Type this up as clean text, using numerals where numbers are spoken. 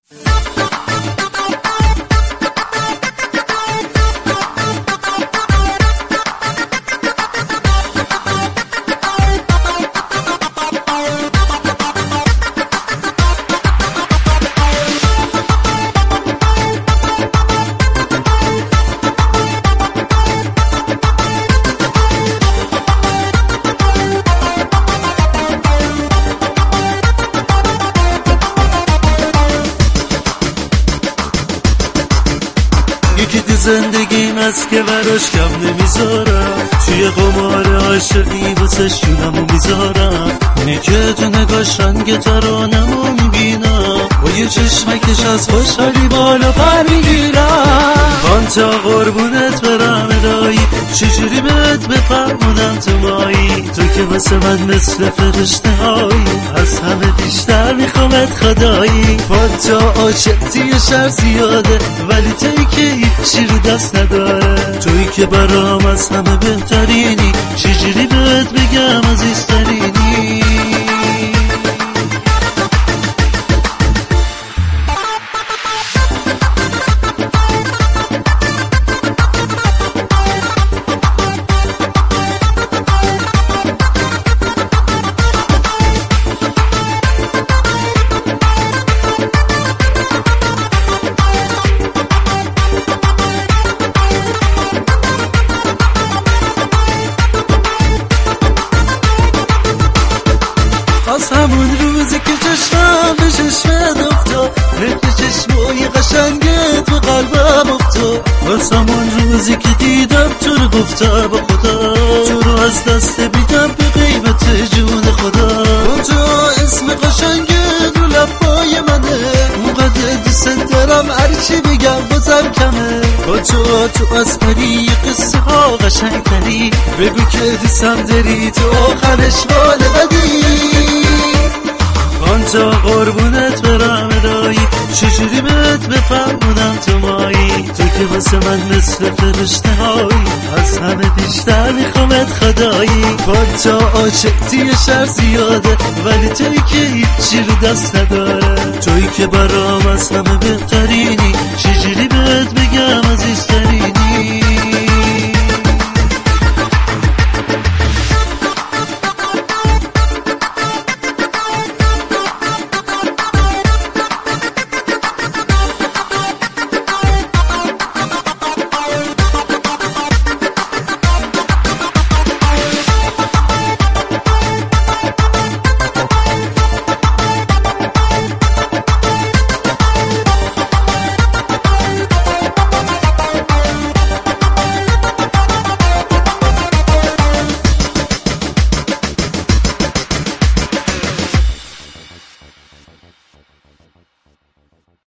یکی تو زندگیم هست که براش کم نمیذارم، توی قمار عاشقی واسه شونمو میذارم. اینه که تو نگاش رنگ ترانمو میبینم، با یه چشمکش از خوشحالی بالا پر میگیرم. تا قربونت برم الهی، چجوری بهت بفهمونم تو مایی، تو که واسه من مثل فرشته هایی، از همه بیشتر میخوامت خدایی. با تا عاشقی شر زیاده، ولی توی که هیچی رو دست نداره، توی که برام از همه بهترینی، چجوری بهت بگم عزیزترینی. از همون روزی که چشمم به چشمت افتاد، مثل چشمای قشنگت به قلبم افتاد. از همون روزی که دیدم تو رو گفتم با خدا، تو رو از دست بیدم به قیمت جون خدا. تو اسم قشنگت رو لبای منه، اونقدر دوست دارم هرچی بگم بازم کمه. با تو از پری قصه ها قشنگتری، بگو که دوستم داری تو آخرش والدی. تا قربونت برم الهی، چجوری بهت بفهمونم تو مایی، تو که واسه من مثل فرشته هایی، از همه بیشتر میخوامت خدایی. با تا عاشقی شر زیاده، ولی توی که هیچی رو دست نداره، توی که برام از همه بهترینی،